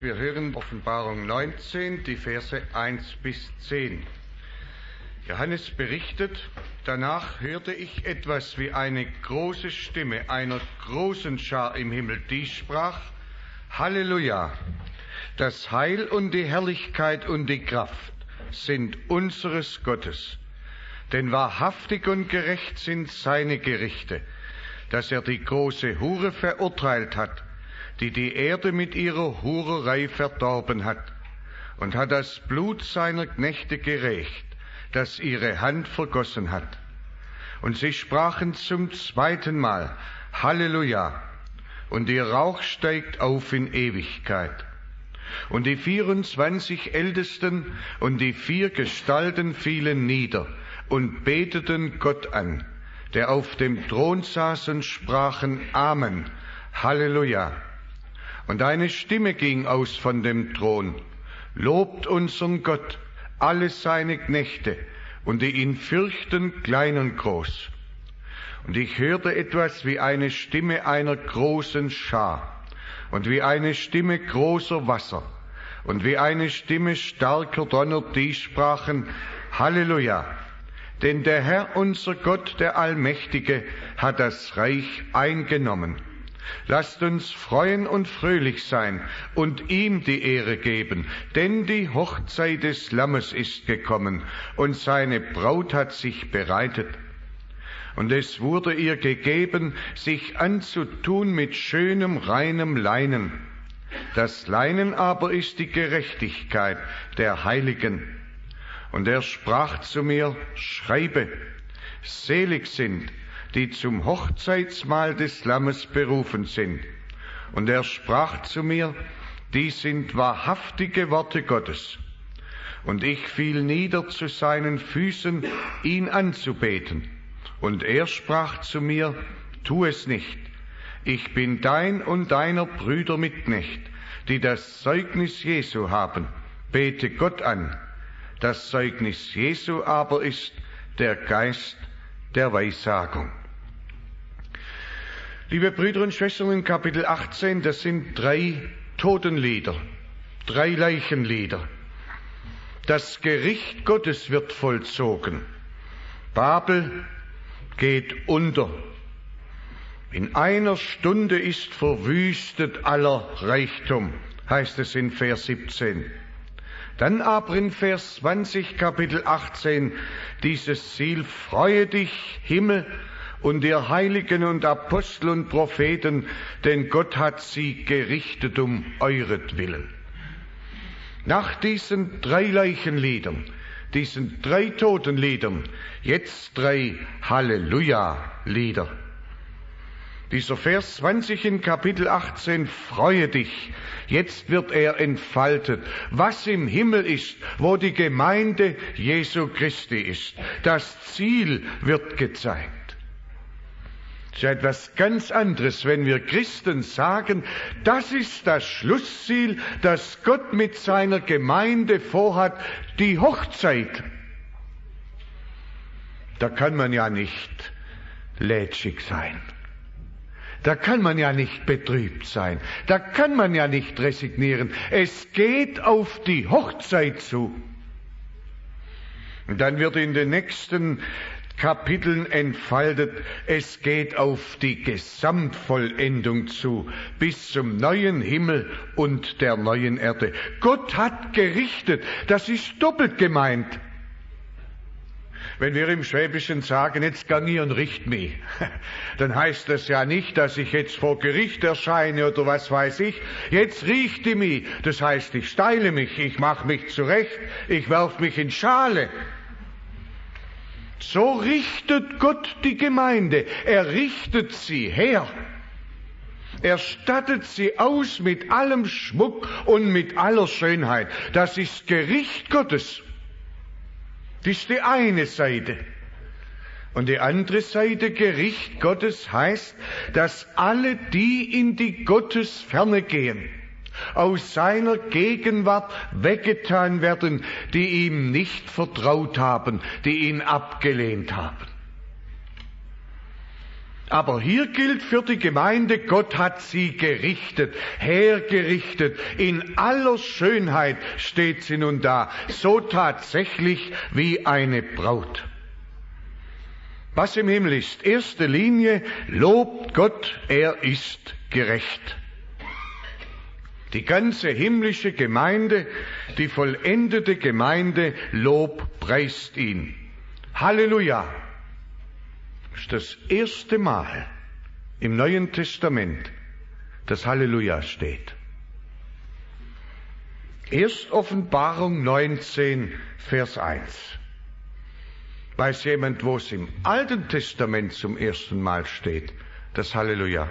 Wir hören Offenbarung 19, die Verse 1 bis 10. Johannes berichtet: Danach hörte ich etwas wie eine große Stimme einer großen Schar im Himmel, die sprach: Halleluja! Das Heil und die Herrlichkeit und die Kraft sind unseres Gottes. Denn wahrhaftig und gerecht sind seine Gerichte, dass er die große Hure verurteilt hat, die die Erde mit ihrer Hurerei verdorben hat, und hat das Blut seiner Knechte gerächt, das ihre Hand vergossen hat. Und sie sprachen zum zweiten Mal: Halleluja! Und ihr Rauch steigt auf in Ewigkeit. Und die 24 Ältesten und die 4 Gestalten fielen nieder und beteten Gott an, der auf dem Thron saß, und sprachen: Amen, Halleluja. Und eine Stimme ging aus von dem Thron: Lobt unseren Gott, alle seine Knechte, und die ihn fürchten, klein und groß. Und ich hörte etwas wie eine Stimme einer großen Schar, und wie eine Stimme großer Wasser, und wie eine Stimme starker Donner, die sprachen: Halleluja! Denn der Herr, unser Gott, der Allmächtige, hat das Reich eingenommen. Lasst uns freuen und fröhlich sein und ihm die Ehre geben, denn die Hochzeit des Lammes ist gekommen, und seine Braut hat sich bereitet. Und es wurde ihr gegeben, sich anzutun mit schönem, reinem Leinen. Das Leinen aber ist die Gerechtigkeit der Heiligen. Und er sprach zu mir: Schreibe, selig sind, die zum Hochzeitsmahl des Lammes berufen sind. Und er sprach zu mir: Die sind wahrhaftige Worte Gottes. Und ich fiel nieder zu seinen Füßen, ihn anzubeten. Und er sprach zu mir: Tu es nicht. Ich bin dein und deiner Brüder Mitknecht, die das Zeugnis Jesu haben. Bete Gott an. Das Zeugnis Jesu aber ist der Geist der Weissagung. Liebe Brüder und Schwestern, in Kapitel 18, das sind 3 Totenlieder, 3 Leichenlieder. Das Gericht Gottes wird vollzogen. Babel geht unter. In einer Stunde ist verwüstet aller Reichtum, heißt es in Vers 17. Dann aber in Vers 20, Kapitel 18, dieses Ziel: Freue dich, Himmel, und ihr Heiligen und Apostel und Propheten, denn Gott hat sie gerichtet um euretwillen. Nach diesen 3 Leichenliedern, diesen 3 Totenliedern, jetzt 3 Halleluja-Lieder. Dieser Vers 20 in Kapitel 18, freue dich, jetzt wird er entfaltet, was im Himmel ist, wo die Gemeinde Jesu Christi ist. Das Ziel wird gezeigt. Es ist etwas ganz anderes, wenn wir Christen sagen, das ist das Schlussziel, das Gott mit seiner Gemeinde vorhat, die Hochzeit. Da kann man ja nicht lätschig sein. Da kann man ja nicht betrübt sein. Da kann man ja nicht resignieren. Es geht auf die Hochzeit zu. Und dann wird in den nächsten Kapiteln entfaltet, es geht auf die Gesamtvollendung zu, bis zum neuen Himmel und der neuen Erde. Gott hat gerichtet, das ist doppelt gemeint. Wenn wir im Schwäbischen sagen, jetzt gang ich und richt mich, dann heißt das ja nicht, dass ich jetzt vor Gericht erscheine oder was weiß ich. Jetzt richte mich, das heißt, ich steile mich, ich mache mich zurecht, ich werf mich in Schale. So richtet Gott die Gemeinde, er richtet sie her. Er stattet sie aus mit allem Schmuck und mit aller Schönheit. Das ist Gericht Gottes. Das ist die eine Seite. Und die andere Seite, Gericht Gottes, heißt, dass alle, die in die Gottesferne gehen, aus seiner Gegenwart weggetan werden, die ihm nicht vertraut haben, die ihn abgelehnt haben. Aber hier gilt für die Gemeinde, Gott hat sie gerichtet, hergerichtet. In aller Schönheit steht sie nun da, so tatsächlich wie eine Braut. Was im Himmel ist, erste Linie, lobt Gott, er ist gerecht. Die ganze himmlische Gemeinde, die vollendete Gemeinde, lobpreist ihn. Halleluja! Das ist das erste Mal im Neuen Testament, dass Halleluja steht. Erst Offenbarung 19, Vers 1. Weiß jemand, wo es im Alten Testament zum ersten Mal steht, das Halleluja?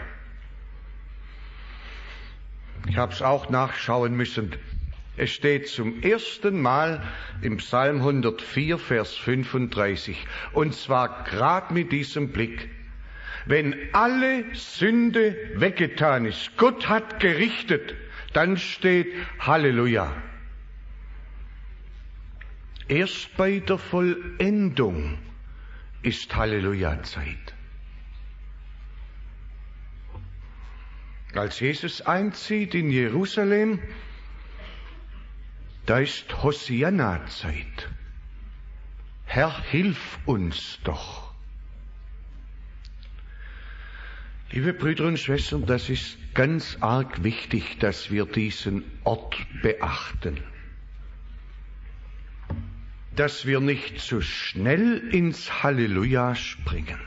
Ich habe es auch nachschauen müssen. Es steht zum ersten Mal im Psalm 104, Vers 35. Und zwar gerade mit diesem Blick. Wenn alle Sünde weggetan ist, Gott hat gerichtet, dann steht Halleluja. Erst bei der Vollendung ist Halleluja-Zeit. Als Jesus einzieht in Jerusalem, da ist Hosianna-Zeit. Herr, hilf uns doch. Liebe Brüder und Schwestern, das ist ganz arg wichtig, dass wir diesen Ort beachten. Dass wir nicht zu schnell ins Halleluja springen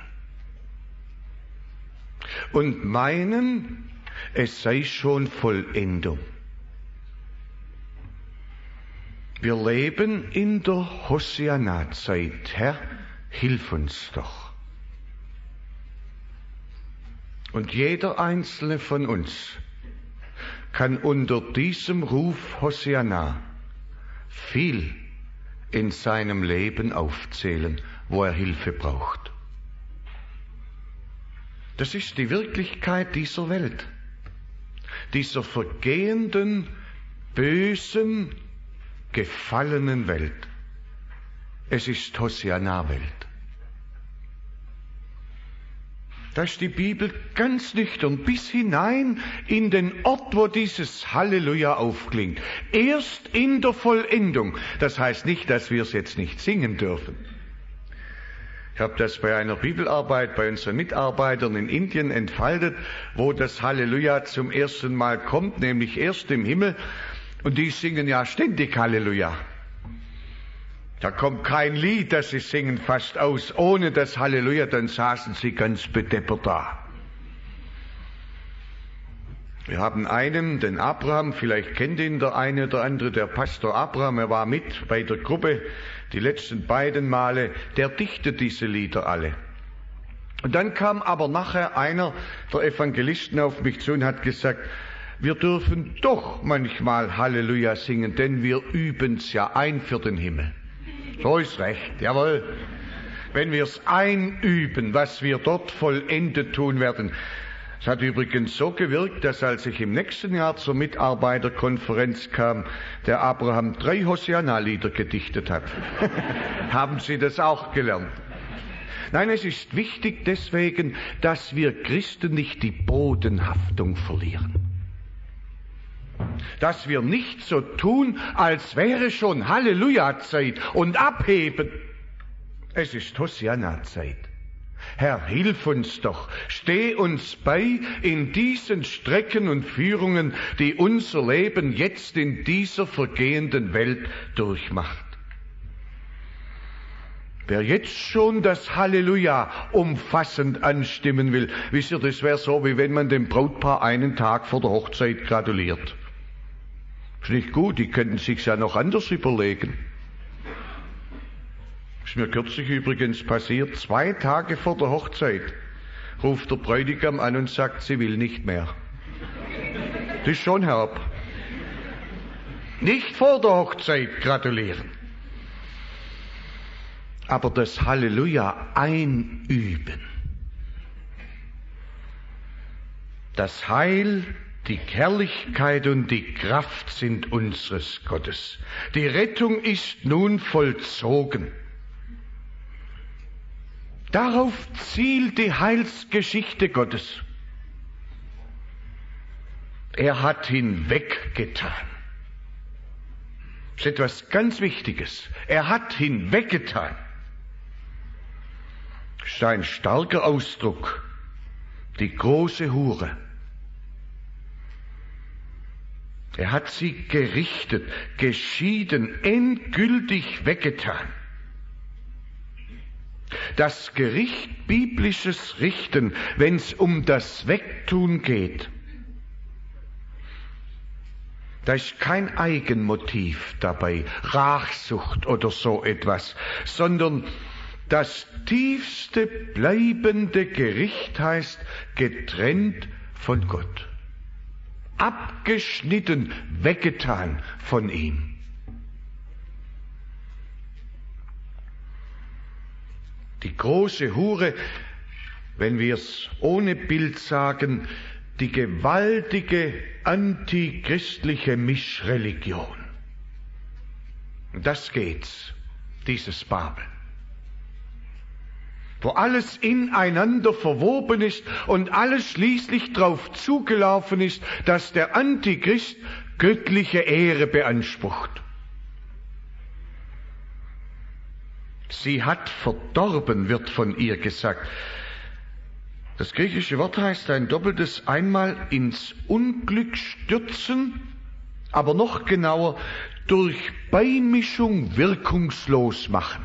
und meinen, es sei schon Vollendung. Wir leben in der Hosianna-Zeit. Herr, hilf uns doch. Und jeder einzelne von uns kann unter diesem Ruf Hosianna viel in seinem Leben aufzählen, wo er Hilfe braucht. Das ist die Wirklichkeit dieser Welt, dieser vergehenden, bösen, gefallenen Welt. Es ist Hosianna-Welt. Da ist die Bibel ganz nüchtern bis hinein in den Ort, wo dieses Halleluja aufklingt. Erst in der Vollendung. Das heißt nicht, dass wir es jetzt nicht singen dürfen. Ich habe das bei einer Bibelarbeit bei unseren Mitarbeitern in Indien entfaltet, wo das Halleluja zum ersten Mal kommt, nämlich erst im Himmel. Und die singen ja ständig Halleluja. Da kommt kein Lied, das sie singen, fast aus. Ohne das Halleluja, dann saßen sie ganz bedeppert da. Wir haben einen, den Abraham, vielleicht kennt ihn der eine oder andere, der Pastor Abraham, er war mit bei der Gruppe die letzten beiden Male, der dichtet diese Lieder alle. Und dann kam aber nachher einer der Evangelisten auf mich zu und hat gesagt, wir dürfen doch manchmal Halleluja singen, denn wir üben's ja ein für den Himmel. So ist recht, jawohl. Wenn wir es einüben, was wir dort vollendet tun werden. Es hat übrigens so gewirkt, dass als ich im nächsten Jahr zur Mitarbeiterkonferenz kam, der Abraham 3 Hosianna-Lieder gedichtet hat. Haben Sie das auch gelernt? Nein, es ist wichtig deswegen, dass wir Christen nicht die Bodenhaftung verlieren. Dass wir nicht so tun, als wäre schon Halleluja-Zeit und abheben. Es ist Hosianna-Zeit. Herr, hilf uns doch, steh uns bei in diesen Strecken und Führungen, die unser Leben jetzt in dieser vergehenden Welt durchmacht. Wer jetzt schon das Halleluja umfassend anstimmen will, wisst ihr, das wäre so, wie wenn man dem Brautpaar einen Tag vor der Hochzeit gratuliert. Ist nicht gut, die könnten sich's ja noch anders überlegen. Ist mir kürzlich übrigens passiert, 2 Tage vor der Hochzeit ruft der Bräutigam an und sagt, sie will nicht mehr. Das ist schon herb. Nicht vor der Hochzeit gratulieren. Aber das Halleluja einüben. Das Heil, die Herrlichkeit und die Kraft sind unseres Gottes. Die Rettung ist nun vollzogen. Darauf zielt die Heilsgeschichte Gottes. Er hat hinweggetan. Das ist etwas ganz Wichtiges. Er hat hinweggetan. Das ist ein starker Ausdruck. Die große Hure. Er hat sie gerichtet, geschieden, endgültig weggetan. Das Gericht, biblisches Richten, wenn es um das Wegtun geht, da ist kein Eigenmotiv dabei, Rachsucht oder so etwas, sondern das tiefste bleibende Gericht heißt getrennt von Gott, abgeschnitten, weggetan von ihm. Die große Hure, wenn wir es ohne Bild sagen, die gewaltige antichristliche Mischreligion. Und das geht's, dieses Babel. Wo alles ineinander verwoben ist und alles schließlich drauf zugelaufen ist, dass der Antichrist göttliche Ehre beansprucht. Sie hat verdorben, wird von ihr gesagt. Das griechische Wort heißt ein doppeltes einmal ins Unglück stürzen, aber noch genauer durch Beimischung wirkungslos machen.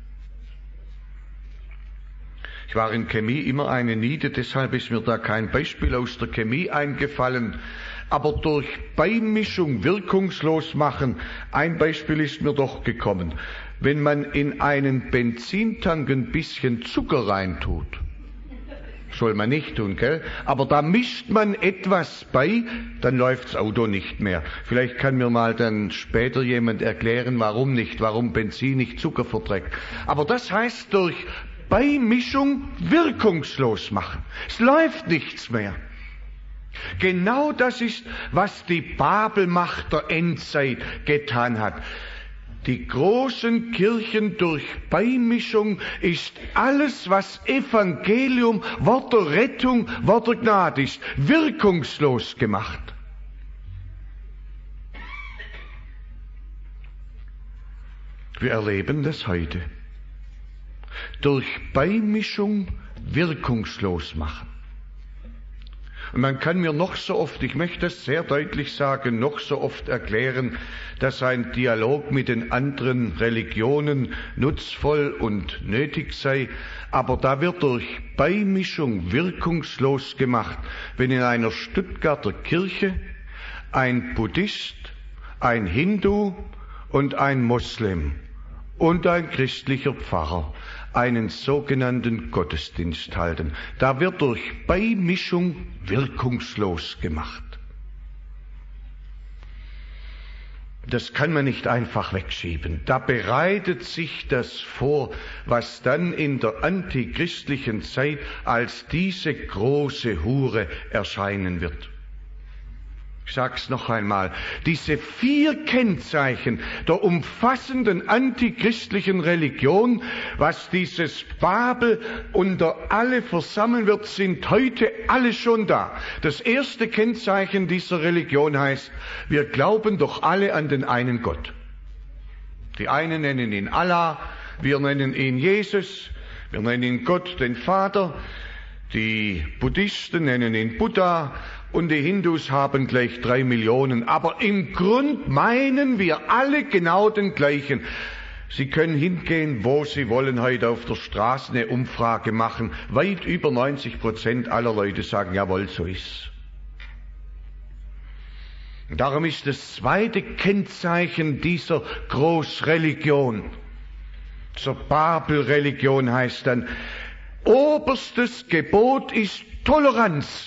Ich war in Chemie immer eine Niete, deshalb ist mir da kein Beispiel aus der Chemie eingefallen. Aber durch Beimischung wirkungslos machen, ein Beispiel ist mir doch gekommen. Wenn man in einen Benzintank ein bisschen Zucker reintut, soll man nicht tun, gell? Aber da mischt man etwas bei, dann läuft das Auto nicht mehr. Vielleicht kann mir mal dann später jemand erklären, warum nicht, warum Benzin nicht Zucker verträgt. Aber das heißt durch Beimischung wirkungslos machen. Es läuft nichts mehr. Genau das ist, was die Babelmacht der Endzeit getan hat. Die großen Kirchen durch Beimischung ist alles, was Evangelium, Wort der Rettung, Wort der Gnade ist, wirkungslos gemacht. Wir erleben das heute. Durch Beimischung wirkungslos machen. Und man kann mir noch so oft, ich möchte das sehr deutlich sagen, noch so oft erklären, dass ein Dialog mit den anderen Religionen nutzvoll und nötig sei, aber da wird durch Beimischung wirkungslos gemacht, wenn in einer Stuttgarter Kirche ein Buddhist, ein Hindu und ein Moslem und ein christlicher Pfarrer einen sogenannten Gottesdienst halten. Da wird durch Beimischung wirkungslos gemacht. Das kann man nicht einfach wegschieben. Da bereitet sich das vor, was dann in der antichristlichen Zeit als diese große Hure erscheinen wird. Ich sag's noch einmal, diese 4 Kennzeichen der umfassenden antichristlichen Religion, was dieses Babel unter alle versammeln wird, sind heute alle schon da. Das erste Kennzeichen dieser Religion heißt, wir glauben doch alle an den einen Gott. Die einen nennen ihn Allah, wir nennen ihn Jesus, wir nennen ihn Gott, den Vater, die Buddhisten nennen ihn Buddha, und die Hindus haben gleich 3 Millionen. Aber im Grund meinen wir alle genau den gleichen. Sie können hingehen, wo Sie wollen, heute auf der Straße eine Umfrage machen. Weit über 90% aller Leute sagen, jawohl, so ist's. Und darum ist das zweite Kennzeichen dieser Großreligion, zur Babelreligion heißt dann, oberstes Gebot ist Toleranz.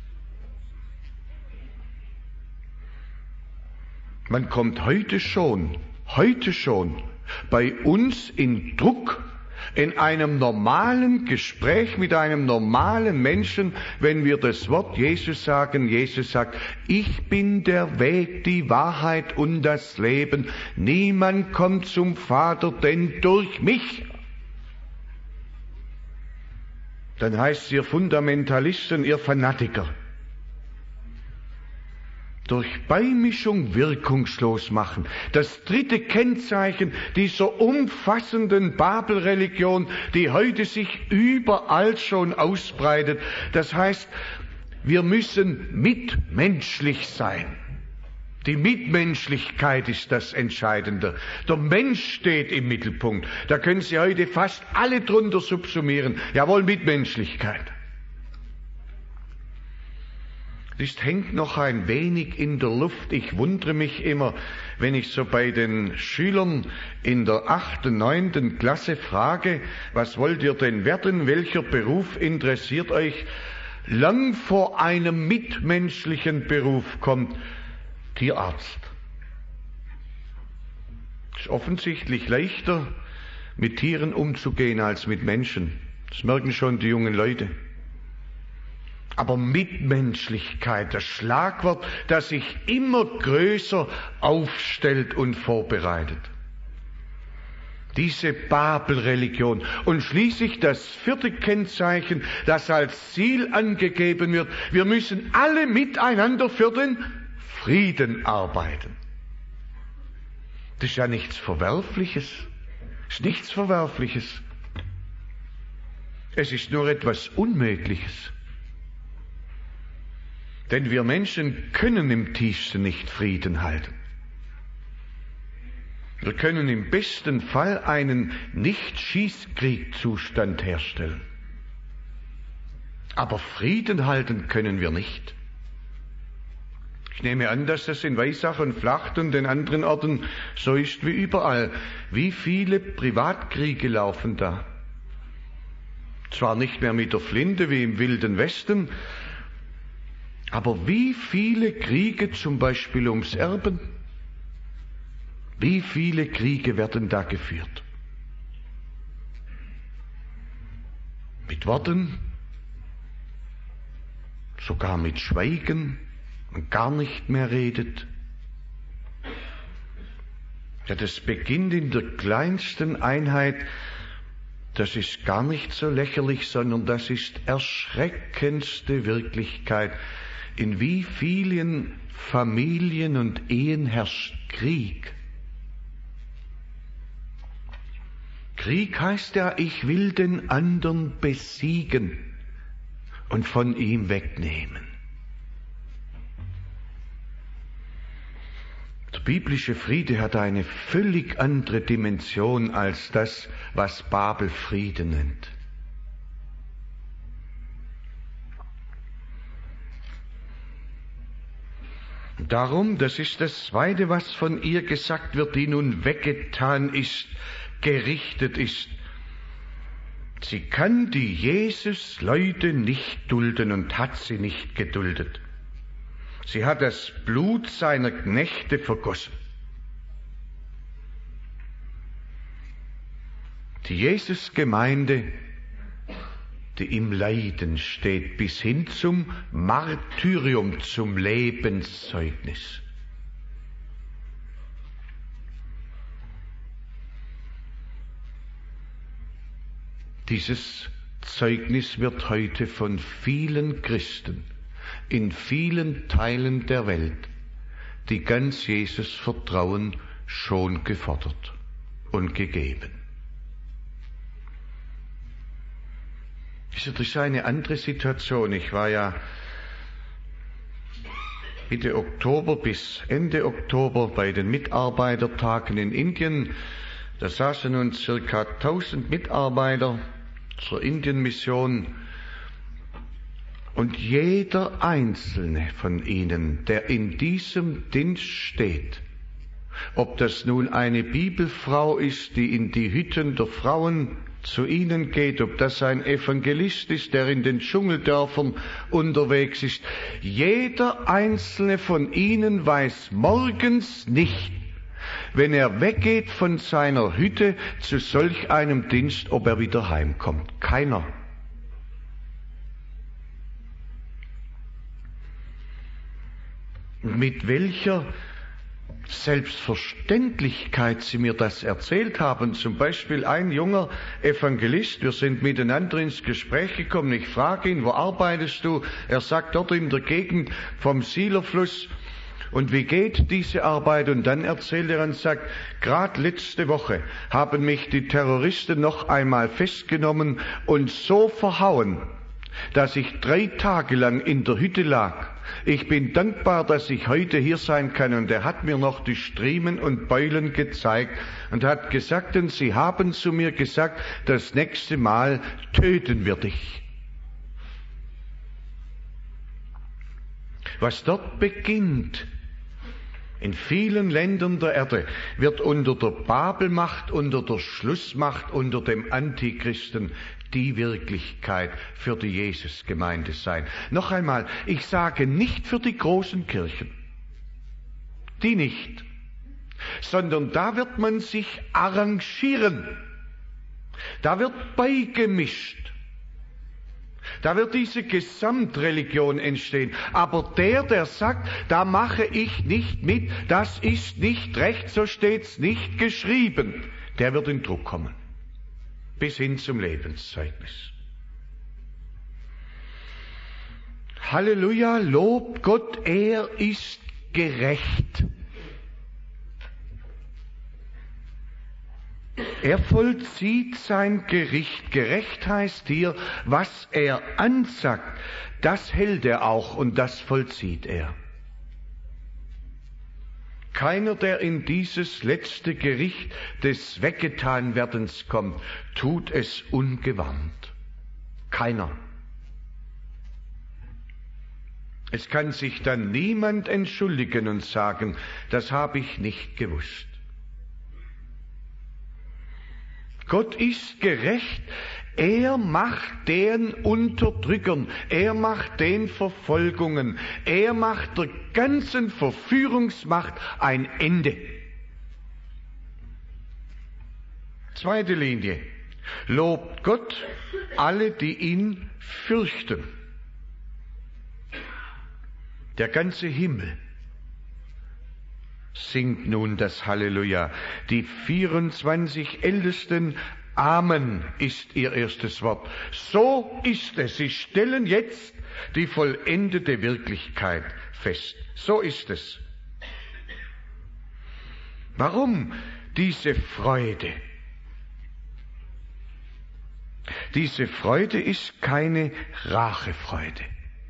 Man kommt heute schon bei uns in Druck, in einem normalen Gespräch mit einem normalen Menschen, wenn wir das Wort Jesus sagen. Jesus sagt, ich bin der Weg, die Wahrheit und das Leben. Niemand kommt zum Vater, denn durch mich. dann heißt es, ihr Fundamentalisten, ihr Fanatiker. Durch Beimischung wirkungslos machen. Das dritte Kennzeichen dieser umfassenden Babelreligion, die heute sich überall schon ausbreitet. Das heißt, wir müssen mitmenschlich sein. Die Mitmenschlichkeit ist das Entscheidende. Der Mensch steht im Mittelpunkt. Da können Sie heute fast alle drunter subsumieren. Jawohl, Mitmenschlichkeit. Das hängt noch ein wenig in der Luft. Ich wundere mich immer, wenn ich so bei den Schülern in der 8., 9. Klasse frage, was wollt ihr denn werden? Welcher Beruf interessiert euch? Lang vor einem mitmenschlichen Beruf kommt Tierarzt. Es ist offensichtlich leichter, mit Tieren umzugehen als mit Menschen. Das merken schon die jungen Leute. Aber Mitmenschlichkeit, das Schlagwort, das sich immer größer aufstellt und vorbereitet. Diese Babelreligion. Und schließlich das vierte Kennzeichen, das als Ziel angegeben wird. Wir müssen alle miteinander für den Frieden arbeiten. Das ist ja nichts Verwerfliches. Das ist nichts Verwerfliches. Es ist nur etwas Unmögliches. Denn wir Menschen können im tiefsten nicht Frieden halten. Wir können im besten Fall einen Nicht-Schießkrieg-Zustand herstellen. Aber Frieden halten können wir nicht. Ich nehme an, dass das in Weissach und Vlacht und den anderen Orten so ist wie überall. Wie viele Privatkriege laufen da? Zwar nicht mehr mit der Flinte wie im Wilden Westen, aber wie viele Kriege zum Beispiel ums Erben? Wie viele Kriege werden da geführt? Mit Worten, sogar mit Schweigen und gar nicht mehr redet. Ja, das beginnt in der kleinsten Einheit. Das ist gar nicht so lächerlich, sondern das ist erschreckendste Wirklichkeit. In wie vielen Familien und Ehen herrscht Krieg? Krieg heißt ja, ich will den anderen besiegen und von ihm wegnehmen. Der biblische Friede hat eine völlig andere Dimension als das, was Babel Friede nennt. Darum, das ist das Zweite, was von ihr gesagt wird, die nun weggetan ist, gerichtet ist. Sie kann die Jesus-Leute nicht dulden und hat sie nicht geduldet. Sie hat das Blut seiner Knechte vergossen. Die Jesus-Gemeinde, die im Leiden steht, bis hin zum Martyrium, zum Lebenszeugnis. Dieses Zeugnis wird heute von vielen Christen in vielen Teilen der Welt, die ganz Jesus vertrauen, schon gefordert und gegeben. Das ist eine andere Situation. Ich war ja Mitte Oktober bis Ende Oktober bei den Mitarbeitertagen in Indien. Da saßen nun circa 1000 Mitarbeiter zur Indienmission. Und jeder einzelne von ihnen, der in diesem Dienst steht, ob das nun eine Bibelfrau ist, die in die Hütten der Frauen zu ihnen geht, ob das ein Evangelist ist, der in den Dschungeldörfern unterwegs ist, jeder einzelne von ihnen weiß morgens nicht, wenn er weggeht von seiner Hütte zu solch einem Dienst, ob er wieder heimkommt. Keiner. Mit welcher Selbstverständlichkeit Sie mir das erzählt haben. Zum Beispiel ein junger Evangelist, wir sind miteinander ins Gespräch gekommen. Ich frage ihn, wo arbeitest du? Er sagt, dort in der Gegend vom Sielerfluss. Und wie geht diese Arbeit? Und dann erzählt er und sagt, gerade letzte Woche haben mich die Terroristen noch einmal festgenommen und so verhauen, dass ich 3 Tage lang in der Hütte lag. Ich bin dankbar, dass ich heute hier sein kann. Und er hat mir noch die Striemen und Beulen gezeigt und hat gesagt, und sie haben zu mir gesagt, das nächste Mal töten wir dich. Was dort beginnt, in vielen Ländern der Erde, wird unter der Babelmacht, unter der Schlussmacht, unter dem Antichristen die Wirklichkeit für die Jesusgemeinde sein. Noch einmal, ich sage nicht für die großen Kirchen, die nicht, sondern da wird man sich arrangieren, da wird beigemischt. Da wird diese Gesamtreligion entstehen. Aber der sagt, da mache ich nicht mit, das ist nicht recht, so steht's nicht geschrieben, der wird in Druck kommen. Bis hin zum Lebenszeugnis. Halleluja, lobt Gott, er ist gerecht. Er vollzieht sein Gericht. Gerecht heißt hier, was er ansagt, das hält er auch und das vollzieht er. Keiner, der in dieses letzte Gericht des Weggetanwerdens kommt, tut es ungewarnt. Keiner. Es kann sich dann niemand entschuldigen und sagen, das habe ich nicht gewusst. Gott ist gerecht, er macht den Unterdrückern, er macht den Verfolgungen, er macht der ganzen Verführungsmacht ein Ende. Zweite Linie. Lobt Gott alle, die ihn fürchten. Der ganze Himmel singt nun das Halleluja. Die 24 Ältesten, Amen ist ihr erstes Wort. So ist es. Sie stellen jetzt die vollendete Wirklichkeit fest. So ist es. Warum diese Freude? Diese Freude ist keine Rachefreude.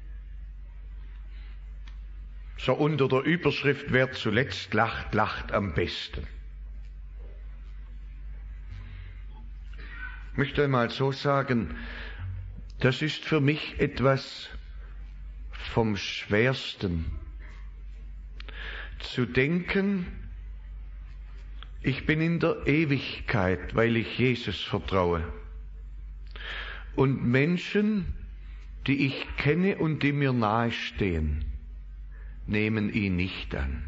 So unter der Überschrift, wer zuletzt lacht, lacht am besten. Ich möchte einmal so sagen, das ist für mich etwas vom Schwersten. Zu denken, ich bin in der Ewigkeit, weil ich Jesus vertraue. Und Menschen, die ich kenne und die mir nahestehen, nehmen ihn nicht an.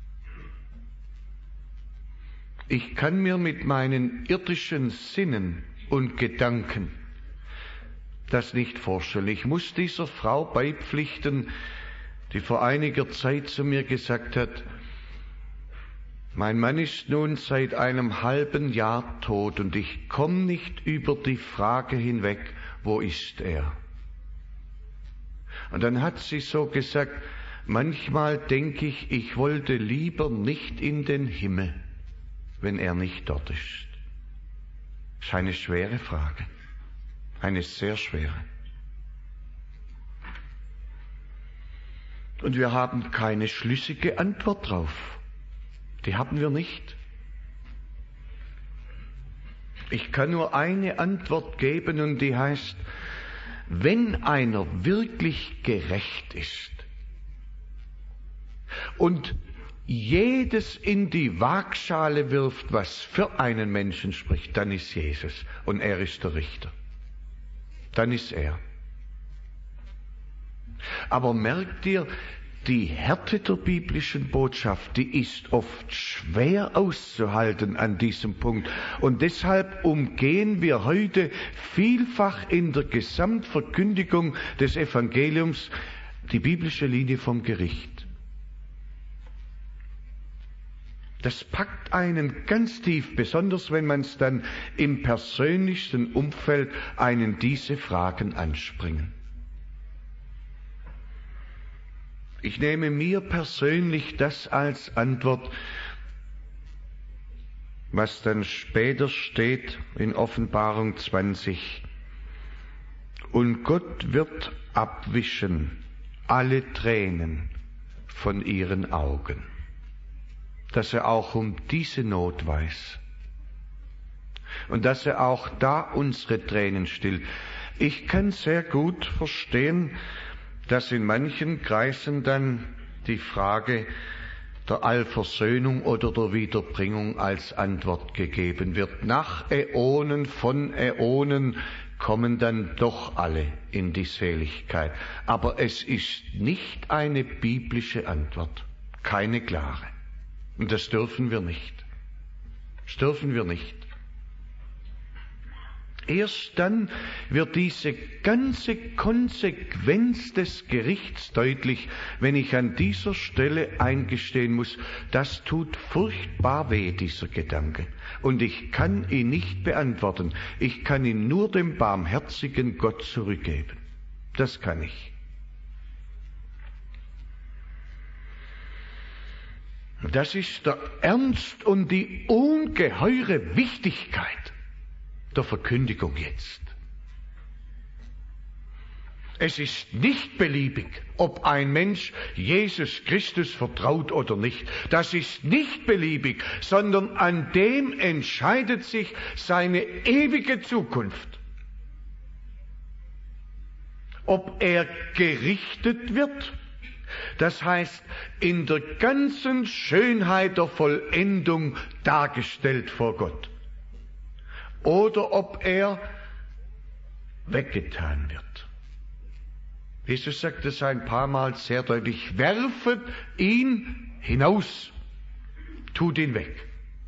Ich kann mir mit meinen irdischen Sinnen und Gedanken das nicht vorstellen. Ich muss dieser Frau beipflichten, die vor einiger Zeit zu mir gesagt hat, mein Mann ist nun seit einem halben Jahr tot und ich komme nicht über die Frage hinweg, wo ist er? Und dann hat sie so gesagt, manchmal denke ich, ich wollte lieber nicht in den Himmel, wenn er nicht dort ist. Das ist eine schwere Frage, eine sehr schwere. Und wir haben keine schlüssige Antwort drauf. Die haben wir nicht. Ich kann nur eine Antwort geben und die heißt, wenn einer wirklich gerecht ist, und jedes in die Waagschale wirft, was für einen Menschen spricht, dann ist Jesus und er ist der Richter. Dann ist er. Aber merkt ihr, die Härte der biblischen Botschaft, die ist oft schwer auszuhalten an diesem Punkt. Und deshalb umgehen wir heute vielfach in der Gesamtverkündigung des Evangeliums die biblische Linie vom Gericht. Das packt einen ganz tief, besonders wenn man es dann im persönlichsten Umfeld einen diese Fragen anspringen. Ich nehme mir persönlich das als Antwort, was dann später steht in Offenbarung 20. Und Gott wird abwischen alle Tränen von ihren Augen. Dass er auch um diese Not weiß. Und dass er auch da unsere Tränen stillt. Ich kann sehr gut verstehen, dass in manchen Kreisen dann die Frage der Allversöhnung oder der Wiederbringung als Antwort gegeben wird. Nach Äonen von Äonen kommen dann doch alle in die Seligkeit. Aber es ist nicht eine biblische Antwort, keine klare. Und das dürfen wir nicht. Das dürfen wir nicht. Erst dann wird diese ganze Konsequenz des Gerichts deutlich, wenn ich an dieser Stelle eingestehen muss, das tut furchtbar weh, dieser Gedanke. Und ich kann ihn nicht beantworten. Ich kann ihn nur dem barmherzigen Gott zurückgeben. Das kann ich. Das ist der Ernst und die ungeheure Wichtigkeit der Verkündigung jetzt. Es ist nicht beliebig, ob ein Mensch Jesus Christus vertraut oder nicht. Das ist nicht beliebig, sondern an dem entscheidet sich seine ewige Zukunft. Ob er gerichtet wird, das heißt in der ganzen Schönheit der Vollendung dargestellt vor Gott. Oder ob er weggetan wird. Jesus sagt es ein paar Mal sehr deutlich, werfet ihn hinaus, tut ihn weg.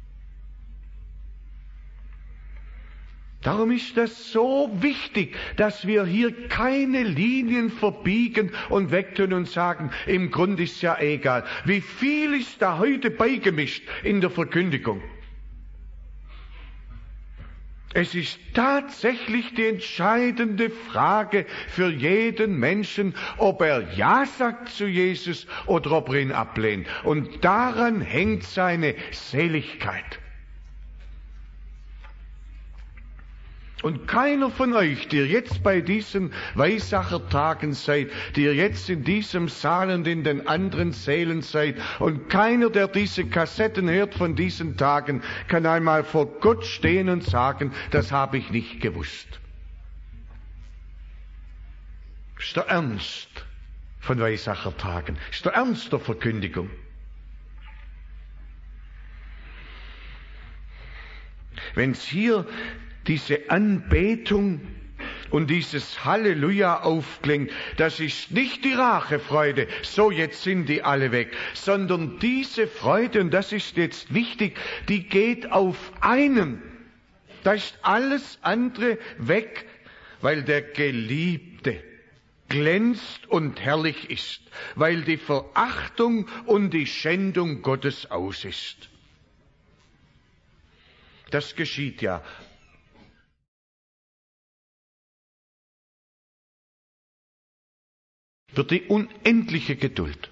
Darum ist das so wichtig, dass wir hier keine Linien verbiegen und wegtun und sagen, im Grunde ist ja egal. Wie viel ist da heute beigemischt in der Verkündigung? Es ist tatsächlich die entscheidende Frage für jeden Menschen, ob er Ja sagt zu Jesus oder ob er ihn ablehnt. Und daran hängt seine Seligkeit. Und keiner von euch, die ihr jetzt bei diesen Weissachertagen seid, die ihr jetzt in diesem Saal und in den anderen Sälen seid, und keiner, der diese Kassetten hört von diesen Tagen, kann einmal vor Gott stehen und sagen, das habe ich nicht gewusst. Das ist der Ernst von Weissachertagen. Das ist der Ernst der Verkündigung. Wenn es hier diese Anbetung und dieses Halleluja aufklingt, das ist nicht die Rachefreude, so jetzt sind die alle weg, sondern diese Freude, und das ist jetzt wichtig, die geht auf einen. Da ist alles andere weg, weil der Geliebte glänzt und herrlich ist, weil die Verachtung und die Schändung Gottes aus ist. Das geschieht ja für die unendliche Geduld.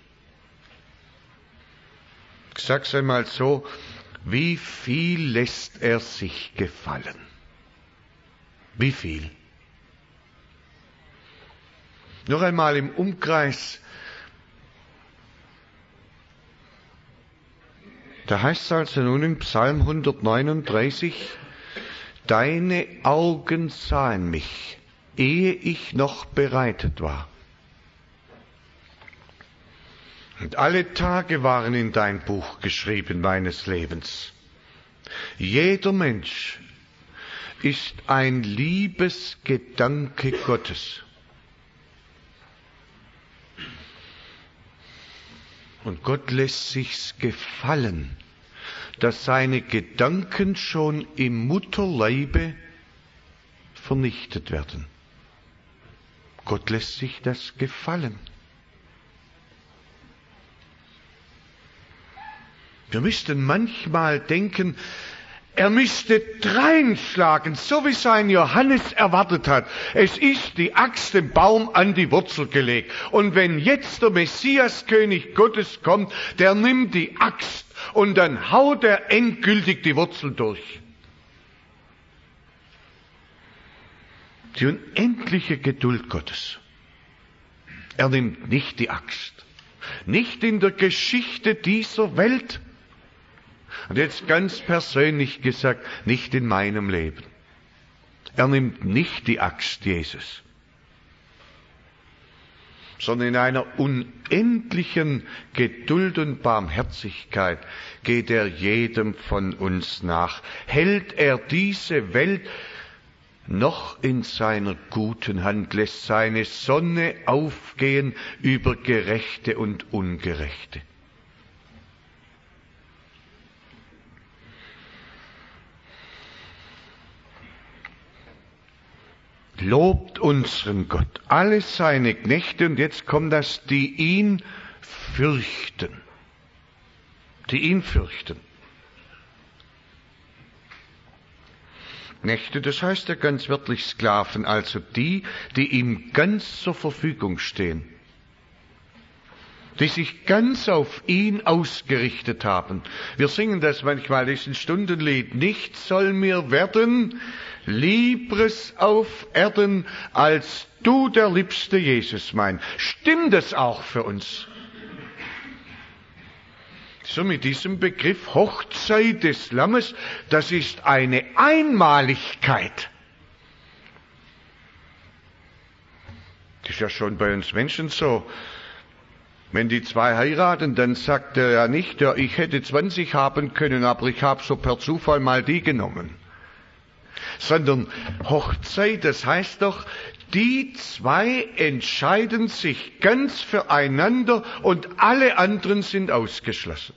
Ich sag's einmal so, wie viel lässt er sich gefallen? Wie viel? Noch einmal im Umkreis. Da heißt es also nun im Psalm 139, deine Augen sahen mich, ehe ich noch bereitet war. Und alle Tage waren in dein Buch geschrieben meines Lebens. Jeder Mensch ist ein Liebesgedanke Gottes. Und Gott lässt sich's gefallen, dass seine Gedanken schon im Mutterleibe vernichtet werden. Gott lässt sich das gefallen. Wir müssten manchmal denken, er müsste dreinschlagen, so wie sein Johannes erwartet hat. Es ist die Axt dem Baum an die Wurzel gelegt. Und wenn jetzt der Messias, König Gottes, kommt, der nimmt die Axt und dann haut er endgültig die Wurzel durch. Die unendliche Geduld Gottes. Er nimmt nicht die Axt. Nicht in der Geschichte dieser Welt. Und jetzt ganz persönlich gesagt, nicht in meinem Leben. Er nimmt nicht die Axt, Jesus, sondern in einer unendlichen Geduld und Barmherzigkeit geht er jedem von uns nach. Hält er diese Welt noch in seiner guten Hand, lässt seine Sonne aufgehen über Gerechte und Ungerechte. Lobt unseren Gott, alle seine Knechte, und jetzt kommt das, die ihn fürchten. Die ihn fürchten. Knechte, das heißt ja ganz wörtlich Sklaven, also die ihm ganz zur Verfügung stehen. Die sich ganz auf ihn ausgerichtet haben. Wir singen das manchmal, das ist ein Stundenlied. Nichts soll mir werden, Liebres auf Erden, als du der liebste Jesus mein. Stimmt das auch für uns? So mit diesem Begriff Hochzeit des Lammes, das ist eine Einmaligkeit. Das ist ja schon bei uns Menschen so. Wenn die zwei heiraten, dann sagt er ja nicht, ja, ich hätte 20 haben können, aber ich habe so per Zufall mal die genommen. Sondern Hochzeit, das heißt doch, die zwei entscheiden sich ganz füreinander und alle anderen sind ausgeschlossen.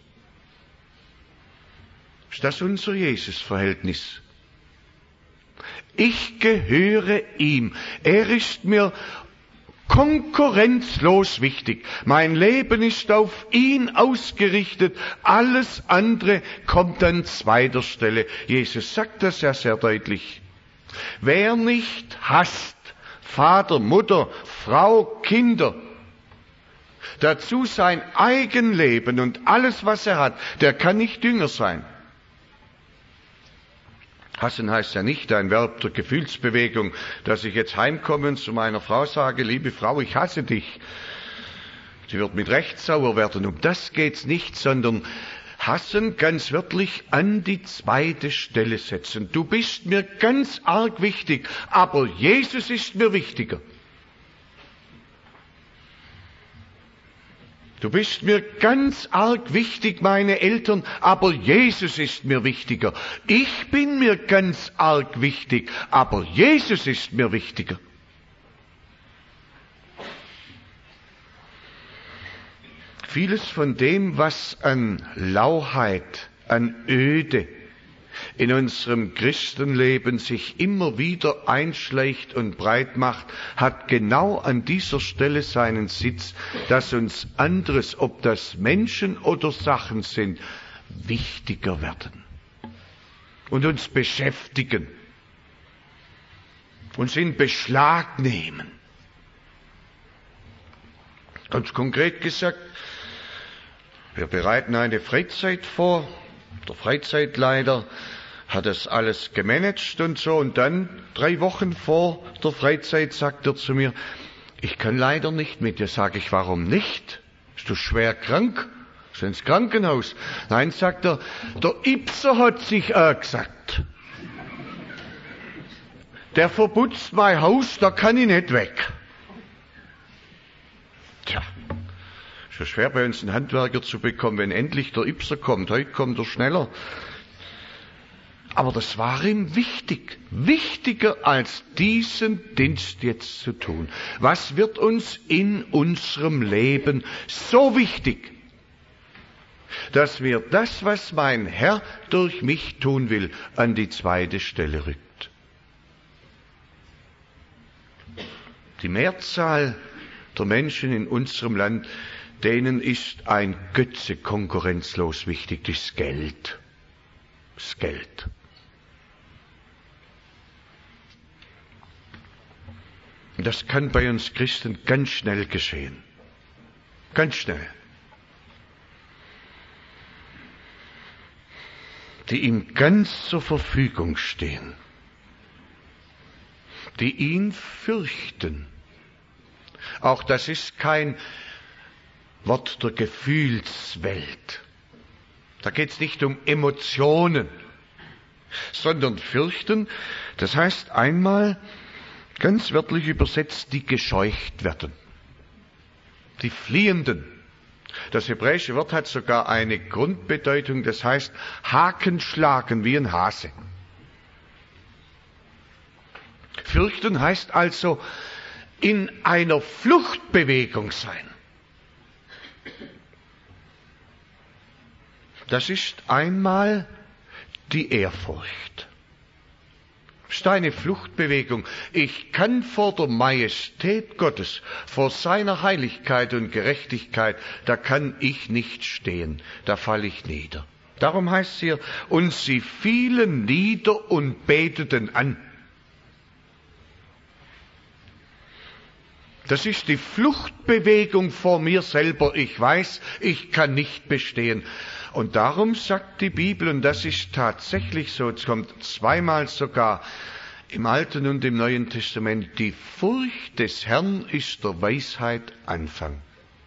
Ist das unser Jesus-Verhältnis? Ich gehöre ihm. Er ist mir konkurrenzlos wichtig. Mein Leben ist auf ihn ausgerichtet. Alles andere kommt an zweiter Stelle. Jesus sagt das ja sehr deutlich. Wer nicht hasst, Vater, Mutter, Frau, Kinder, dazu sein Eigenleben und alles, was er hat, der kann nicht Jünger sein. Hassen heißt ja nicht ein Verb der Gefühlsbewegung, dass ich jetzt heimkomme und zu meiner Frau sage, liebe Frau, ich hasse dich. Sie wird mit Recht sauer werden. Um das geht's nicht, sondern hassen ganz wörtlich an die zweite Stelle setzen. Du bist mir ganz arg wichtig, aber Jesus ist mir wichtiger. Du bist mir ganz arg wichtig, meine Eltern, aber Jesus ist mir wichtiger. Ich bin mir ganz arg wichtig, aber Jesus ist mir wichtiger. Vieles von dem, was an Lauheit, an Öde in unserem Christenleben sich immer wieder einschleicht und breit macht, hat genau an dieser Stelle seinen Sitz, dass uns anderes, ob das Menschen oder Sachen sind, wichtiger werden und uns beschäftigen, uns in Beschlag nehmen. Ganz konkret gesagt, wir bereiten eine Freizeit vor. Der Freizeitleiter hat das alles gemanagt und so. Und dann 3 Wochen vor der Freizeit sagt er zu mir, ich kann leider nicht mit dir. Sag ich, warum nicht? Bist du schwer krank? Bist du ins Krankenhaus? Nein, sagt er, der Ipser hat sich gesagt. Der verputzt mein Haus, da kann ich nicht weg. Tja. Schon schwer bei uns einen Handwerker zu bekommen, wenn endlich der Ipser kommt. Heute kommt er schneller. Aber das war ihm wichtig. Wichtiger als diesen Dienst jetzt zu tun. Was wird uns in unserem Leben so wichtig, dass wir das, was mein Herr durch mich tun will, an die zweite Stelle rückt? Die Mehrzahl der Menschen in unserem Land, denen ist ein Götze konkurrenzlos wichtig, das Geld. Das Geld. Und das kann bei uns Christen ganz schnell geschehen. Ganz schnell. Die ihm ganz zur Verfügung stehen, die ihn fürchten. Auch das ist kein Wort der Gefühlswelt. Da geht es nicht um Emotionen, sondern fürchten, das heißt einmal, ganz wörtlich übersetzt, die gescheucht werden. Die Fliehenden. Das hebräische Wort hat sogar eine Grundbedeutung, das heißt Haken schlagen wie ein Hase. Fürchten heißt also in einer Fluchtbewegung sein. Das ist einmal die Ehrfurcht. Das ist eine Fluchtbewegung. Ich kann vor der Majestät Gottes, vor seiner Heiligkeit und Gerechtigkeit, da kann ich nicht stehen, da falle ich nieder. Darum heißt es hier, und sie fielen nieder und beteten an. Das ist die Fluchtbewegung vor mir selber. Ich weiß, ich kann nicht bestehen. Und darum sagt die Bibel, und das ist tatsächlich so, es kommt zweimal sogar im Alten und im Neuen Testament, die Furcht des Herrn ist der Weisheit Anfang.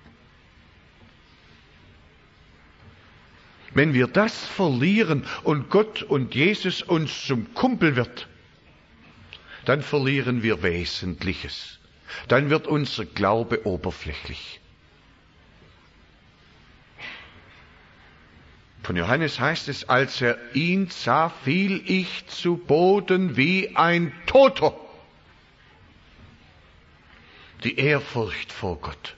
Wenn wir das verlieren und Gott und Jesus uns zum Kumpel wird, dann verlieren wir Wesentliches. Dann wird unser Glaube oberflächlich. Von Johannes heißt es, als er ihn sah, fiel ich zu Boden wie ein Toter. Die Ehrfurcht vor Gott.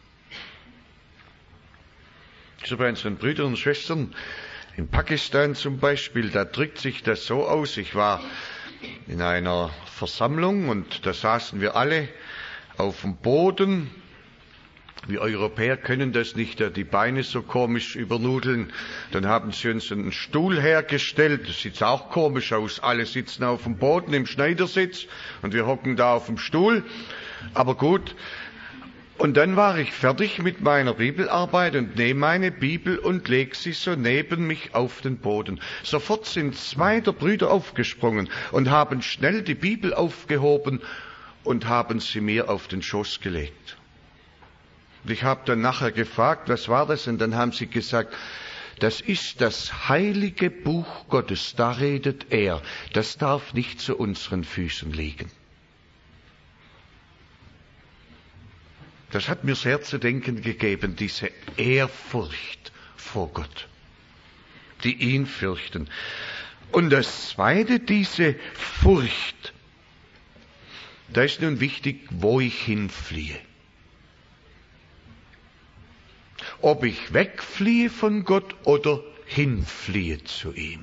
So bei unseren Brüdern und Schwestern in Pakistan zum Beispiel, da drückt sich das so aus. Ich war in einer Versammlung und da saßen wir alle auf dem Boden. Wir Europäer können das nicht, die Beine so komisch übernudeln. Dann haben sie uns einen Stuhl hergestellt, das sieht auch komisch aus. Alle sitzen auf dem Boden im Schneidersitz und wir hocken da auf dem Stuhl. Aber gut. Und dann war ich fertig mit meiner Bibelarbeit und nehme meine Bibel und lege sie so neben mich auf den Boden. Sofort sind 2 der Brüder aufgesprungen und haben schnell die Bibel aufgehoben und haben sie mir auf den Schoß gelegt. Und ich habe dann nachher gefragt, was war das? Und dann haben sie gesagt, das ist das heilige Buch Gottes, da redet er. Das darf nicht zu unseren Füßen liegen. Das hat mir sehr zu denken gegeben, diese Ehrfurcht vor Gott, die ihn fürchten. Und das Zweite, diese Furcht, da ist nun wichtig, wo ich hinfliehe. Ob ich wegfliehe von Gott oder hinfliehe zu ihm.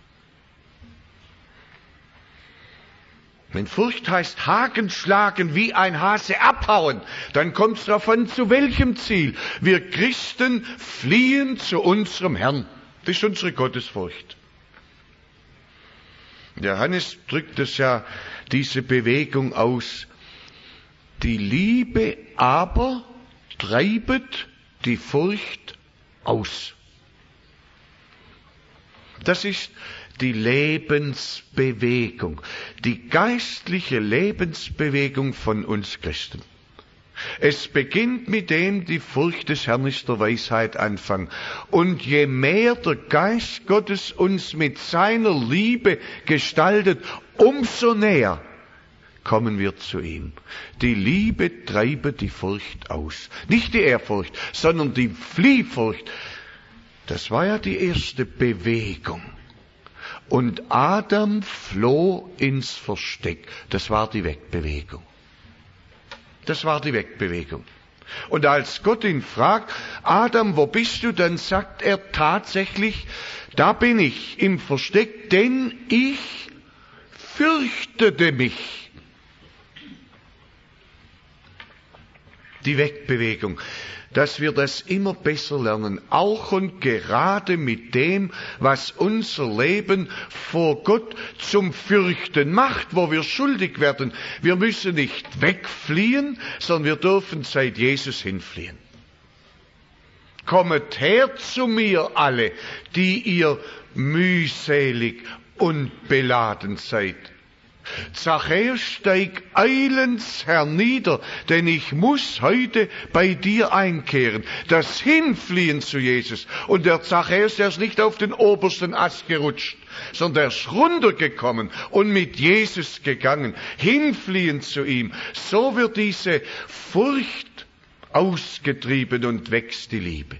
Wenn Furcht heißt Haken schlagen wie ein Hase abhauen, dann kommt es darauf an, zu welchem Ziel. Wir Christen fliehen zu unserem Herrn. Das ist unsere Gottesfurcht. Johannes drückt es ja, diese Bewegung aus. Die Liebe aber treibet die Furcht aus. Das ist die Lebensbewegung, die geistliche Lebensbewegung von uns Christen. Es beginnt mit dem, die Furcht des Herrn ist der Weisheit Anfang. Und je mehr der Geist Gottes uns mit seiner Liebe gestaltet, umso näher kommen wir zu ihm. Die Liebe treibe die Furcht aus. Nicht die Ehrfurcht, sondern die Fliehfurcht. Das war ja die erste Bewegung. Und Adam floh ins Versteck. Das war die Wegbewegung. Das war die Wegbewegung. Und als Gott ihn fragt, Adam, wo bist du? Dann sagt er tatsächlich, da bin ich im Versteck, denn ich fürchtete mich. die Wegbewegung, dass wir das immer besser lernen, auch und gerade mit dem, was unser Leben vor Gott zum Fürchten macht, wo wir schuldig werden. Wir müssen nicht wegfliehen, sondern wir dürfen seit Jesus hinfliehen. Kommet her zu mir alle, die ihr mühselig und beladen seid. Zachäus, steig eilends hernieder, denn ich muss heute bei dir einkehren. Das Hinfliehen zu Jesus. Und der Zachäus, der ist nicht auf den obersten Ast gerutscht, sondern er ist runtergekommen und mit Jesus gegangen. Hinfliehen zu ihm. So wird diese Furcht ausgetrieben und wächst die Liebe.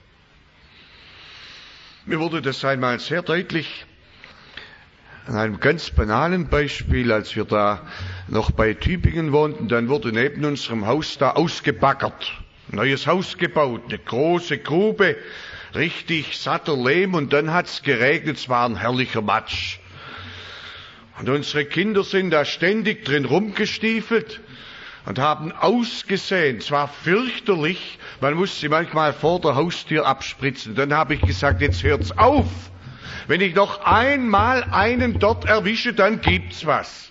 Mir wurde das einmal sehr deutlich an einem ganz banalen Beispiel, als wir da noch bei Tübingen wohnten, dann wurde neben unserem Haus da ausgebaggert. Neues Haus gebaut, eine große Grube, richtig satter Lehm, und dann hat's geregnet, es war ein herrlicher Matsch. Und unsere Kinder sind da ständig drin rumgestiefelt und haben ausgesehen. Es war fürchterlich, man musste sie manchmal vor der Haustür abspritzen. Dann habe ich gesagt, jetzt hört's auf. Wenn ich noch einmal einen dort erwische, dann gibt's was.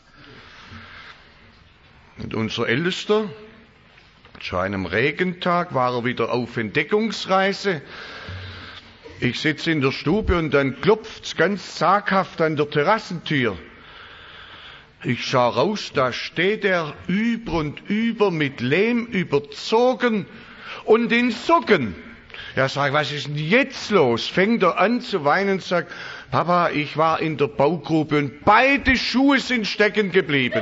Und unser Ältester, zu einem Regentag, war er wieder auf Entdeckungsreise. Ich sitze in der Stube und dann klopft's ganz zaghaft an der Terrassentür. Ich schaue raus, da steht er über und über mit Lehm überzogen und in Socken. Ja, sag ich, was ist denn jetzt los? Fängt er an zu weinen und sagt, Papa, ich war in der Baugrube und beide Schuhe sind stecken geblieben.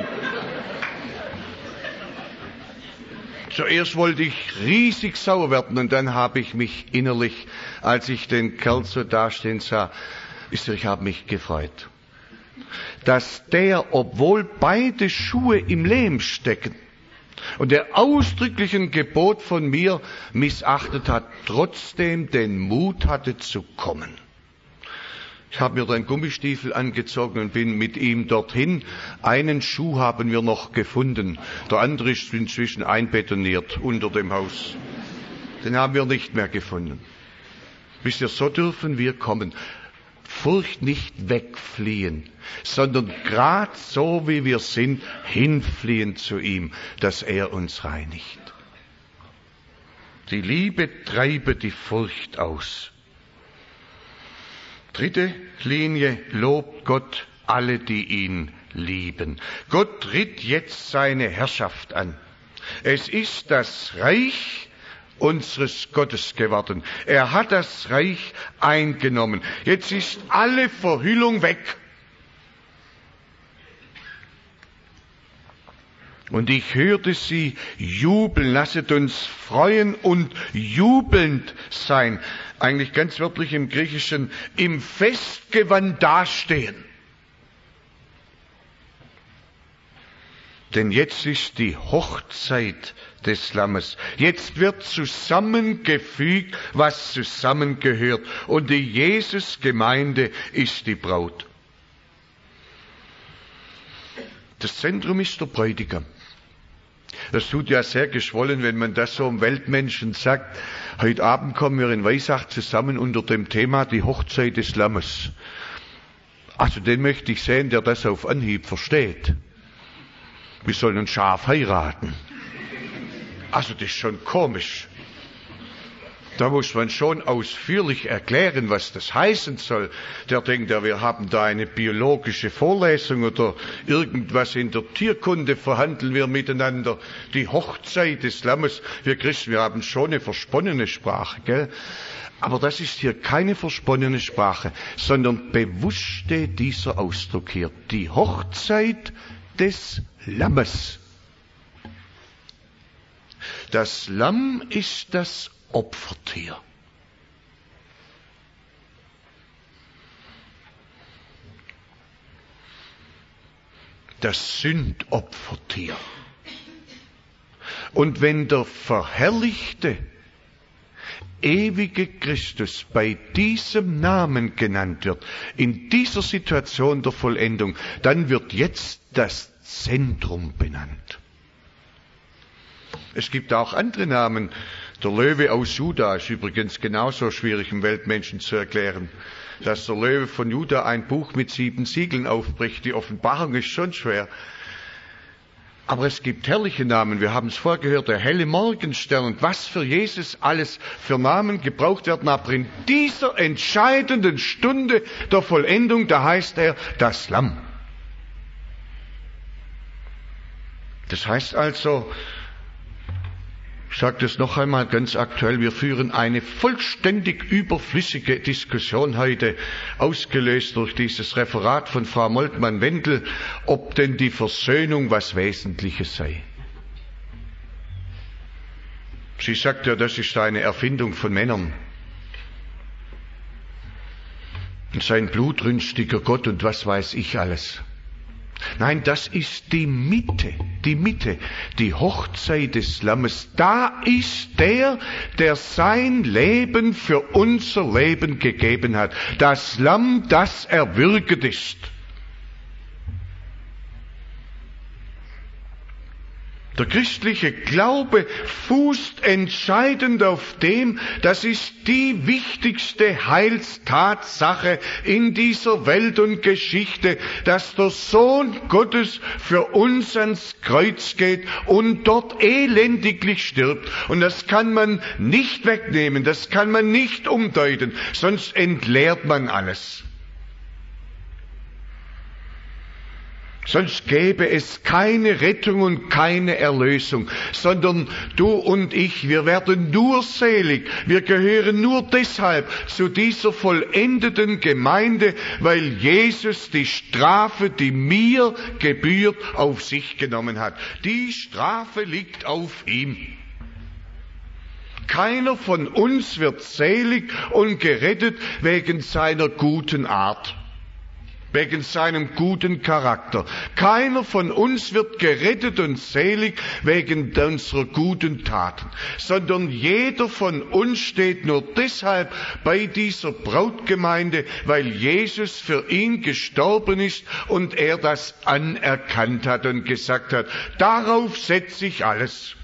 Zuerst wollte ich riesig sauer werden und dann habe ich mich innerlich, als ich den Kerl so dastehen sah, ich habe mich gefreut, dass der, obwohl beide Schuhe im Lehm stecken und der ausdrücklichen Gebot von mir missachtet hat, trotzdem den Mut hatte zu kommen. Ich habe mir dann Gummistiefel angezogen und bin mit ihm dorthin. Einen Schuh haben wir noch gefunden. Der andere ist inzwischen einbetoniert unter dem Haus. Den haben wir nicht mehr gefunden. Wisst ihr, so dürfen wir kommen. Furcht nicht wegfliehen, sondern gerade so, wie wir sind, hinfliehen zu ihm, dass er uns reinigt. Die Liebe treibe die Furcht aus. Dritte Linie, lobt Gott alle, die ihn lieben. Gott tritt jetzt seine Herrschaft an. Es ist das Reich unseres Gottes geworden. Er hat das Reich eingenommen. Jetzt ist alle Verhüllung weg. Und ich hörte sie jubeln. Lasset uns freuen und jubelnd sein. Eigentlich ganz wörtlich im Griechischen, im Festgewand dastehen. Denn jetzt ist die Hochzeit des Lammes. Jetzt wird zusammengefügt, was zusammengehört. Und die Jesus-Gemeinde ist die Braut. Das Zentrum ist der Bräutigam. Das tut ja sehr geschwollen, wenn man das so einem Weltmenschen sagt. Heute Abend kommen wir in Weissach zusammen unter dem Thema die Hochzeit des Lammes. Also den möchte ich sehen, der das auf Anhieb versteht. Wir sollen ein Schaf heiraten. Also das ist schon komisch. Da muss man schon ausführlich erklären, was das heißen soll. Der denkt ja, wir haben da eine biologische Vorlesung oder irgendwas in der Tierkunde, verhandeln wir miteinander. Die Hochzeit des Lammes. Wir Christen, wir haben schon eine versponnene Sprache, gell? Aber das ist hier keine versponnene Sprache, sondern bewusst steht dieser Ausdruck hier. Die Hochzeit des Lammes. Das Lamm ist das Opfertier. Das Sündopfertier. Und wenn der verherrlichte, ewige Christus bei diesem Namen genannt wird, in dieser Situation der Vollendung, dann wird jetzt das Zentrum benannt. Es gibt auch andere Namen. Der Löwe aus Juda ist übrigens genauso schwierig im Weltmenschen zu erklären. Dass der Löwe von Juda ein Buch mit 7 Siegeln aufbricht, die Offenbarung ist schon schwer. Aber es gibt herrliche Namen. Wir haben es vorgehört, der helle Morgenstern und was für Jesus alles für Namen gebraucht werden. Aber in dieser entscheidenden Stunde der Vollendung, da heißt er das Lamm. Das heißt also, ich sage das noch einmal ganz aktuell, wir führen eine vollständig überflüssige Diskussion heute, ausgelöst durch dieses Referat von Frau Moltmann-Wendel, ob denn die Versöhnung was Wesentliches sei. Sie sagt ja, das ist eine Erfindung von Männern. Und sein blutrünstiger Gott und was weiß ich alles. Nein, das ist die Mitte, die Hochzeit des Lammes. Da ist der sein Leben für unser Leben gegeben hat. Das Lamm, das erwürget ist. Der christliche Glaube fußt entscheidend auf dem, das ist die wichtigste Heilstatsache in dieser Welt und Geschichte, dass der Sohn Gottes für uns ans Kreuz geht und dort elendiglich stirbt. Und das kann man nicht wegnehmen, das kann man nicht umdeuten, sonst entleert man alles. Sonst gäbe es keine Rettung und keine Erlösung, sondern du und ich, wir werden nur selig. Wir gehören nur deshalb zu dieser vollendeten Gemeinde, weil Jesus die Strafe, die mir gebührt, auf sich genommen hat. Die Strafe liegt auf ihm. Keiner von uns wird selig und gerettet wegen seiner guten Art. Wegen seinem guten Charakter. Keiner von uns wird gerettet und selig wegen unserer guten Taten, sondern jeder von uns steht nur deshalb bei dieser Brautgemeinde, weil Jesus für ihn gestorben ist und er das anerkannt hat und gesagt hat, darauf setze ich alles.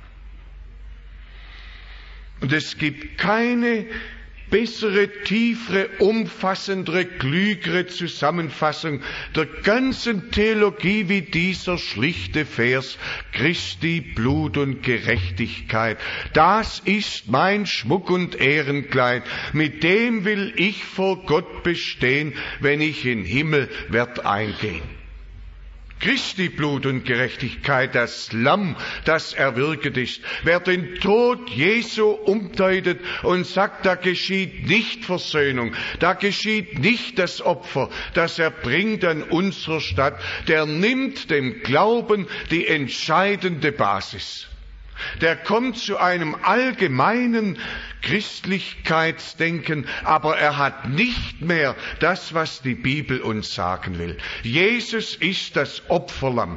Und es gibt keine bessere, tiefere, umfassendere, klügere Zusammenfassung der ganzen Theologie wie dieser schlichte Vers Christi Blut und Gerechtigkeit. Das ist mein Schmuck und Ehrenkleid, mit dem will ich vor Gott bestehen, wenn ich in Himmel werd eingehen. Christi Blut und Gerechtigkeit, das Lamm, das erwürget ist. Wer den Tod Jesu umdeutet und sagt, da geschieht nicht Versöhnung, da geschieht nicht das Opfer, das er bringt an unserer Stadt, der nimmt dem Glauben die entscheidende Basis. Der kommt zu einem allgemeinen Christlichkeitsdenken, aber er hat nicht mehr das, was die Bibel uns sagen will. Jesus ist das Opferlamm.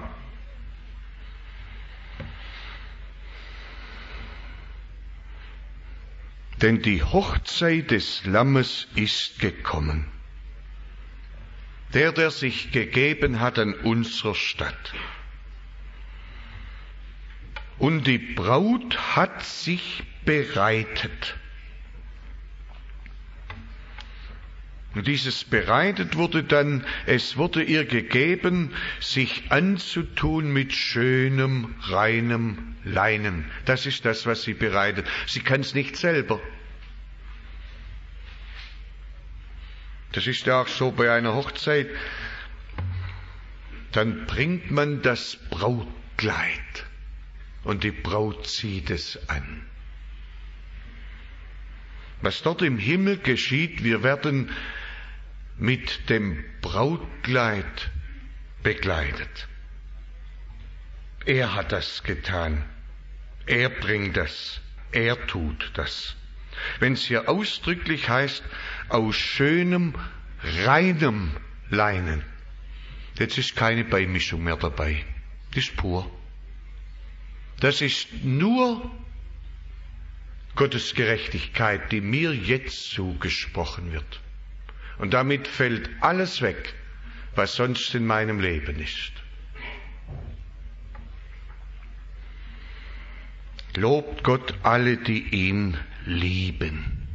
Denn die Hochzeit des Lammes ist gekommen. Der sich gegeben hat an unserer Stadt. Und die Braut hat sich bereitet. Und dieses bereitet wurde dann, es wurde ihr gegeben, sich anzutun mit schönem, reinem Leinen. Das ist das, was sie bereitet. Sie kann es nicht selber. Das ist ja auch so bei einer Hochzeit. Dann bringt man das Brautkleid. Und die Braut zieht es an. Was dort im Himmel geschieht, wir werden mit dem Brautkleid bekleidet. Er hat das getan. Er bringt das. Er tut das. Wenn es hier ausdrücklich heißt, aus schönem, reinem Leinen. Jetzt ist keine Beimischung mehr dabei. Das ist pur. Das ist nur Gottes Gerechtigkeit, die mir jetzt zugesprochen wird. Und damit fällt alles weg, was sonst in meinem Leben ist. lobt Gott alle, die ihn lieben.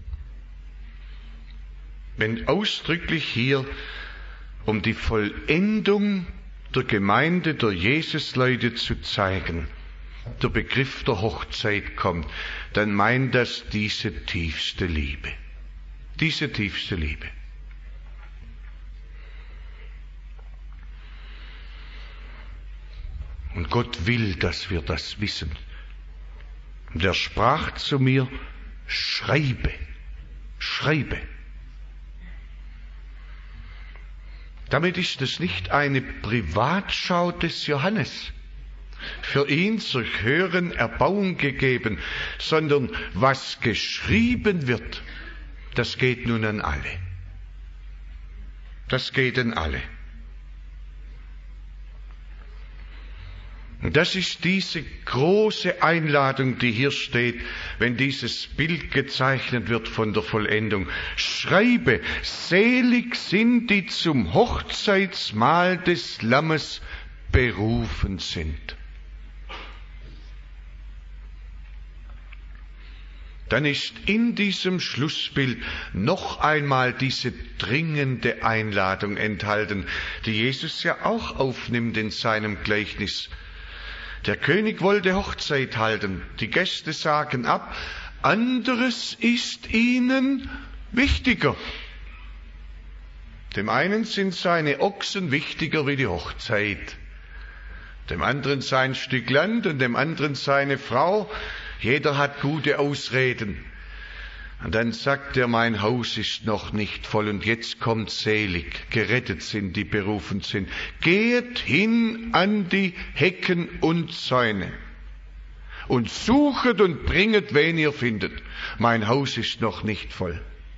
Wenn ausdrücklich hier um die Vollendung der Gemeinde der Jesusleute zu zeigen, der Begriff der Hochzeit kommt, dann meint das diese tiefste Liebe. Diese tiefste Liebe. Und Gott will, dass wir das wissen. Und er sprach zu mir, schreibe, schreibe. Damit ist es nicht eine Privatschau des Johannes, für ihn zur höheren Erbauung gegeben, sondern was geschrieben wird, das geht nun an alle. Das geht an alle. Und das ist diese große Einladung, die hier steht, wenn dieses Bild gezeichnet wird von der Vollendung. Schreibe, selig sind, die zum Hochzeitsmahl des Lammes berufen sind. Dann ist in diesem Schlussbild noch einmal diese dringende Einladung enthalten, die Jesus ja auch aufnimmt in seinem Gleichnis. Der König wollte Hochzeit halten, die Gäste sagen ab, anderes ist ihnen wichtiger. Dem einen sind seine Ochsen wichtiger wie die Hochzeit, dem anderen sein Stück Land und dem anderen seine Frau. Jeder hat gute Ausreden. Und dann sagt er, mein Haus ist noch nicht voll und jetzt kommt selig, gerettet sind, die berufen sind. Geht hin an die Hecken und Zäune und suchet und bringet, wen ihr findet. Mein Haus ist noch nicht voll.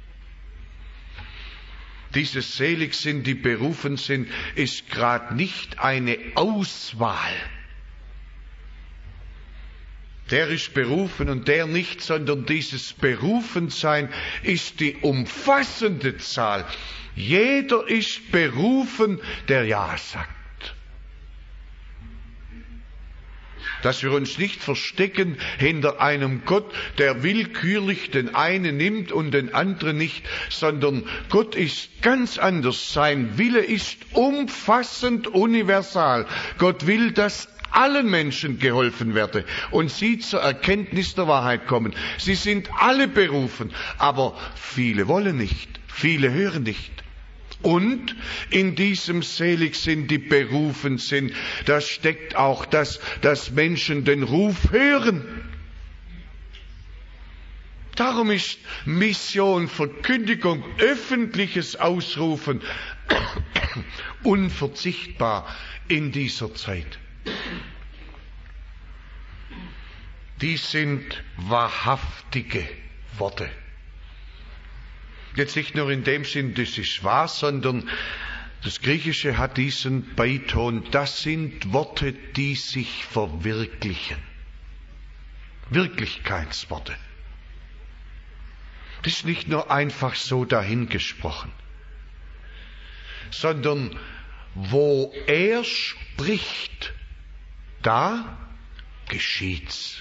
Dieses selig sind, die berufen sind, ist gerade nicht eine Auswahl. Der ist berufen und der nicht, sondern dieses Berufensein ist die umfassende Zahl. Jeder ist berufen, der Ja sagt. Dass wir uns nicht verstecken hinter einem Gott, der willkürlich den einen nimmt und den anderen nicht, sondern Gott ist ganz anders. Sein Wille ist umfassend universal. Gott will, dass allen Menschen geholfen werde und sie zur Erkenntnis der Wahrheit kommen. Sie sind alle berufen, aber viele wollen nicht, viele hören nicht. Und in diesem selig sind, die berufen sind, da steckt auch das, dass Menschen den Ruf hören. Darum ist Mission, Verkündigung, öffentliches Ausrufen unverzichtbar in dieser Zeit. Dies sind wahrhaftige Worte. Jetzt nicht nur in dem Sinn, das ist wahr, sondern das Griechische hat diesen Beiton, das sind Worte, die sich verwirklichen. Wirklichkeitsworte. Das ist nicht nur einfach so dahingesprochen, sondern wo er spricht, da geschieht's.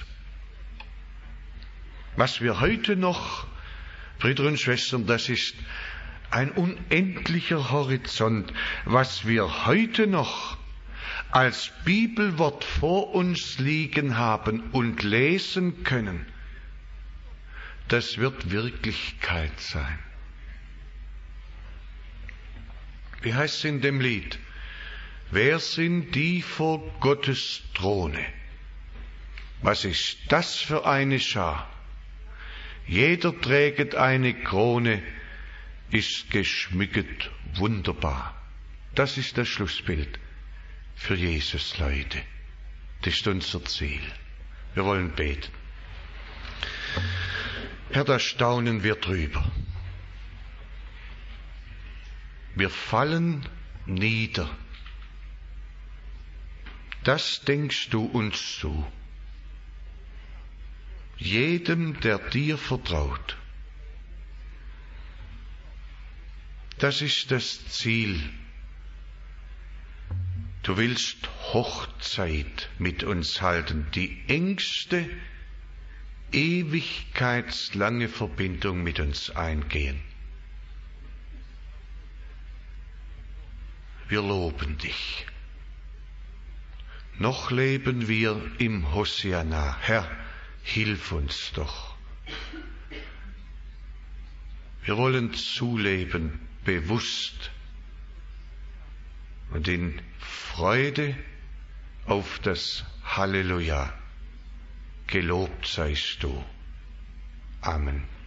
Was wir heute noch, Brüder und Schwestern, das ist ein unendlicher Horizont, was wir heute noch als Bibelwort vor uns liegen haben und lesen können, das wird Wirklichkeit sein. Wie heißt es in dem Lied? Wer sind die vor Gottes Throne? Was ist das für eine Schar? Jeder träget eine Krone, ist geschmückt wunderbar. Das ist das Schlussbild für Jesus, Leute. Das ist unser Ziel. Wir wollen beten. Herr, da staunen wir drüber. Wir fallen nieder. Das denkst du uns zu. Jedem, der dir vertraut. Das ist das Ziel. Du willst Hochzeit mit uns halten, die engste ewigkeitslange Verbindung mit uns eingehen. Wir loben dich. Noch leben wir im Hosianna. Herr, hilf uns doch. Wir wollen zuleben, bewusst und in Freude auf das Halleluja. Gelobt seist du. Amen.